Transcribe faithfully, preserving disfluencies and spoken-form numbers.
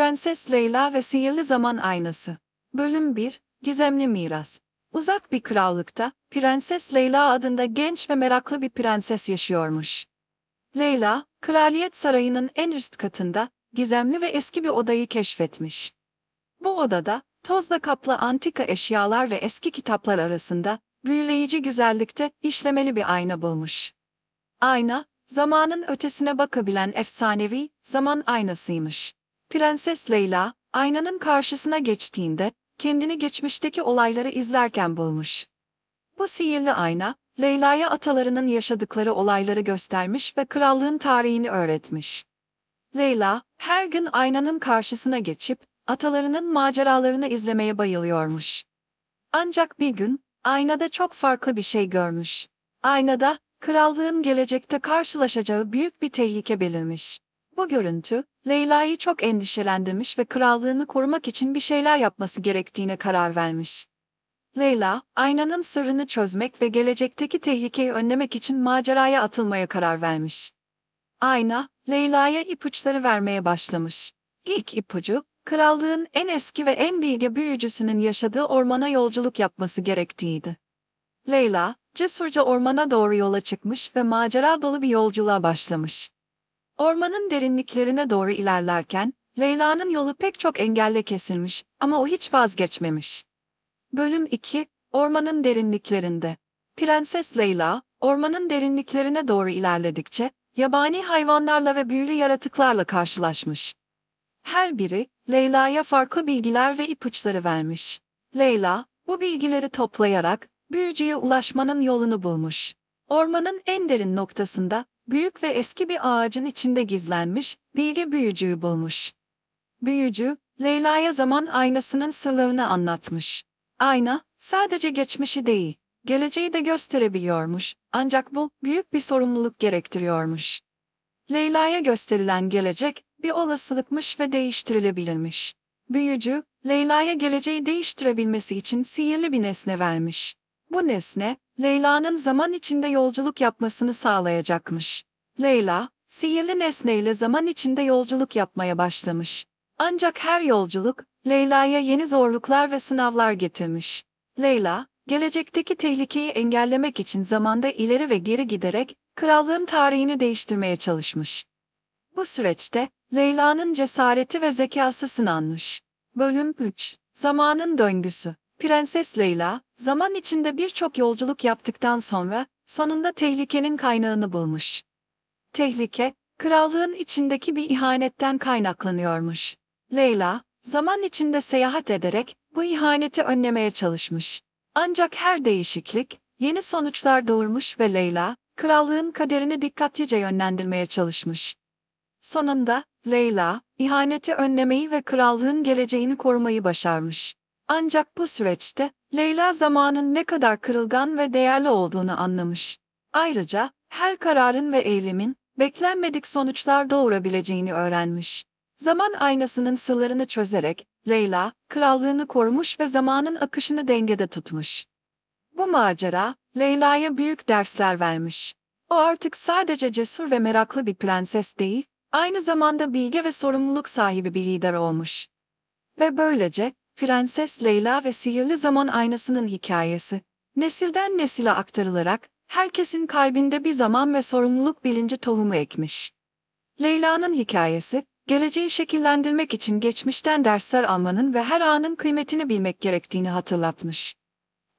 Prenses Leyla ve Sihirli Zaman Aynası. Bölüm bir. Gizemli Miras. Uzak bir krallıkta, Prenses Leyla adında genç ve meraklı bir prenses yaşıyormuş. Leyla, kraliyet sarayının en üst katında, gizemli ve eski bir odayı keşfetmiş. Bu odada, tozla kaplı antika eşyalar ve eski kitaplar arasında, büyüleyici güzellikte işlemeli bir ayna bulmuş. Ayna, zamanın ötesine bakabilen efsanevi zaman aynasıymış. Prenses Leyla, aynanın karşısına geçtiğinde, kendini geçmişteki olayları izlerken bulmuş. Bu sihirli ayna, Leyla'ya atalarının yaşadıkları olayları göstermiş ve krallığın tarihini öğretmiş. Leyla, her gün aynanın karşısına geçip, atalarının maceralarını izlemeye bayılıyormuş. Ancak bir gün, aynada çok farklı bir şey görmüş. Aynada, krallığın gelecekte karşılaşacağı büyük bir tehlike belirmiş. Bu görüntü, Leyla'yı çok endişelendirmiş ve krallığını korumak için bir şeyler yapması gerektiğine karar vermiş. Leyla, aynanın sırrını çözmek ve gelecekteki tehlikeyi önlemek için maceraya atılmaya karar vermiş. Ayna, Leyla'ya ipuçları vermeye başlamış. İlk ipucu, krallığın en eski ve en bilge büyücüsünün yaşadığı ormana yolculuk yapması gerektiğiydi. Leyla, cesurca ormana doğru yola çıkmış ve macera dolu bir yolculuğa başlamış. Ormanın derinliklerine doğru ilerlerken, Leyla'nın yolu pek çok engelle kesilmiş ama o hiç vazgeçmemiş. Bölüm iki. Ormanın derinliklerinde. Prenses Leyla, ormanın derinliklerine doğru ilerledikçe, yabani hayvanlarla ve büyülü yaratıklarla karşılaşmış. Her biri, Leyla'ya farklı bilgiler ve ipuçları vermiş. Leyla, bu bilgileri toplayarak, büyücüye ulaşmanın yolunu bulmuş. Ormanın en derin noktasında, büyük ve eski bir ağacın içinde gizlenmiş, bilge büyücüyü bulmuş. Büyücü, Leyla'ya zaman aynasının sırlarını anlatmış. Ayna, sadece geçmişi değil, geleceği de gösterebiliyormuş, ancak bu, büyük bir sorumluluk gerektiriyormuş. Leyla'ya gösterilen gelecek, bir olasılıkmış ve değiştirilebilirmiş. Büyücü, Leyla'ya geleceği değiştirebilmesi için sihirli bir nesne vermiş. Bu nesne, Leyla'nın zaman içinde yolculuk yapmasını sağlayacakmış. Leyla, sihirli nesneyle zaman içinde yolculuk yapmaya başlamış. Ancak her yolculuk, Leyla'ya yeni zorluklar ve sınavlar getirmiş. Leyla, gelecekteki tehlikeyi engellemek için zamanda ileri ve geri giderek, krallığın tarihini değiştirmeye çalışmış. Bu süreçte, Leyla'nın cesareti ve zekası sınanmış. Bölüm üç. Zamanın döngüsü. Prenses Leyla, zaman içinde birçok yolculuk yaptıktan sonra, sonunda tehlikenin kaynağını bulmuş. Tehlike, krallığın içindeki bir ihanetten kaynaklanıyormuş. Leyla, zaman içinde seyahat ederek, bu ihaneti önlemeye çalışmış. Ancak her değişiklik, yeni sonuçlar doğurmuş ve Leyla, krallığın kaderini dikkatlice yönlendirmeye çalışmış. Sonunda, Leyla, ihaneti önlemeyi ve krallığın geleceğini korumayı başarmış. Ancak bu süreçte, Leyla zamanın ne kadar kırılgan ve değerli olduğunu anlamış. Ayrıca, her kararın ve eylemin, beklenmedik sonuçlar doğurabileceğini öğrenmiş. Zaman aynasının sırlarını çözerek, Leyla, krallığını korumuş ve zamanın akışını dengede tutmuş. Bu macera, Leyla'ya büyük dersler vermiş. O artık sadece cesur ve meraklı bir prenses değil, aynı zamanda bilge ve sorumluluk sahibi bir lider olmuş. Ve böylece, Prenses Leyla ve Sihirli Zaman Aynası'nın hikayesi, nesilden nesile aktarılarak, herkesin kalbinde bir zaman ve sorumluluk bilinci tohumu ekmiş. Leyla'nın hikayesi, geleceği şekillendirmek için geçmişten dersler almanın ve her anın kıymetini bilmek gerektiğini hatırlatmış.